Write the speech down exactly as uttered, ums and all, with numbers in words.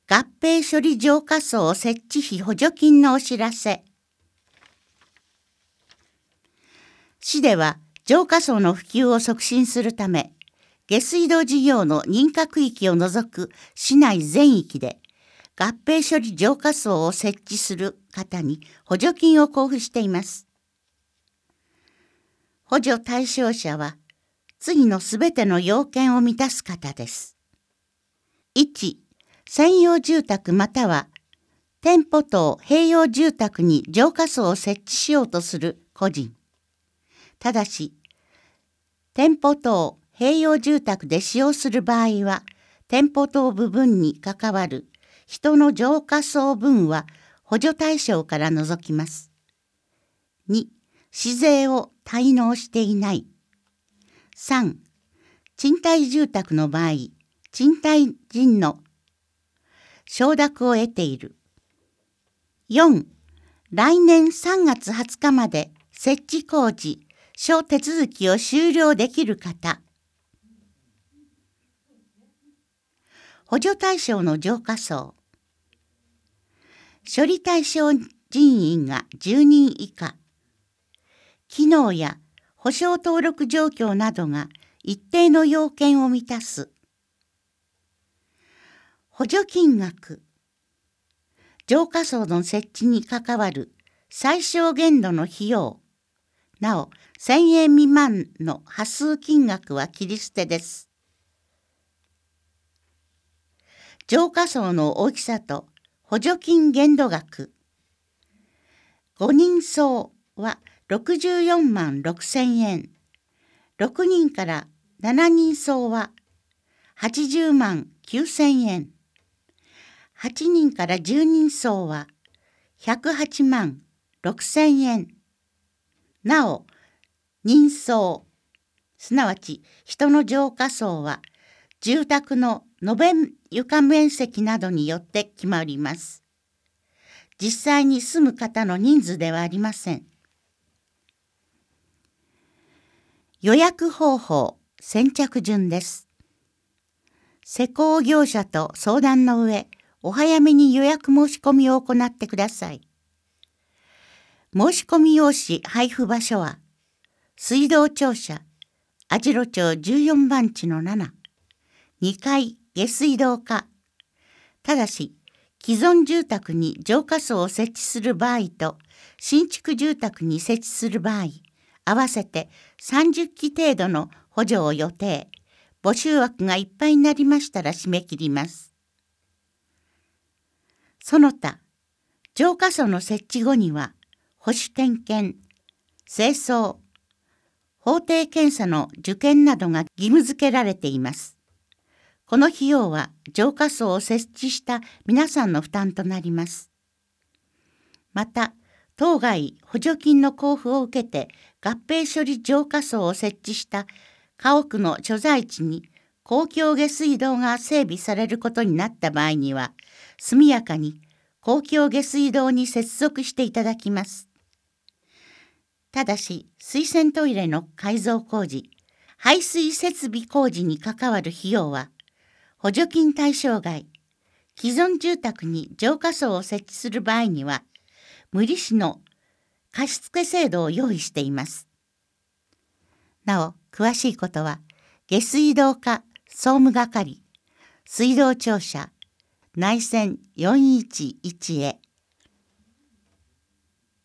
合併処理浄化槽設置費補助金のお知らせ。市では浄化槽の普及を促進するため、下水道事業の認可区域を除く市内全域で合併処理浄化槽を設置する方に補助金を交付しています。補助対象者は次のすべての要件を満たす方です。いち、専用住宅または店舗等併用住宅に浄化槽を設置しようとする個人。ただし、店舗等併用住宅で使用する場合は、店舗等部分に関わる人の浄化槽分は補助対象から除きます。に、市税を滞納していない。さん、賃貸住宅の場合、賃貸人の承諾を得ている。よん、来年さんがつはつかまで設置工事、諸手続きを終了できる方。補助対象の浄化槽。処理対象人員がじゅうにん以下。機能や保証登録状況などが一定の要件を満たす。補助金額。浄化槽の設置に関わる最小限度の費用。なお、せんえん未満の端数金額は切り捨てです。浄化槽の大きさと補助金限度額。ごにん層はろくじゅうよんまんろくせんえん。ろくにんからしちにん層ははちじゅうまんきゅうせんえん。はちにんからじゅうにん層はひゃくはちまんろくせんえん。なお、人層、すなわち人の浄化槽は住宅の延べ床面積などによって決まります。実際に住む方の人数ではありません。予約方法、先着順です。施工業者と相談の上、お早めに予約申し込みを行ってください。申し込み用紙配布場所は、水道庁舎、網代町じゅうよんばんちのなな、にかい下水道課。ただし、既存住宅に浄化槽を設置する場合と、新築住宅に設置する場合、合わせてさんじゅっき程度の補助を予定。募集枠がいっぱいになりましたら締め切ります。その他、浄化槽の設置後には、保守点検、清掃、法定検査の受検などが義務付けられています。この費用は浄化槽を設置した皆さんの負担となります。また、当該補助金の交付を受けて合併処理浄化槽を設置した家屋の所在地に公共下水道が整備されることになった場合には、速やかに公共下水道に接続していただきます。ただし、水洗トイレの改造工事、排水設備工事に関わる費用は、補助金対象外、既存住宅に浄化槽を設置する場合には、無利子の貸付制度を用意しています。なお、詳しいことは、下水道課総務係、水道庁舎、内線よんいちいちへ。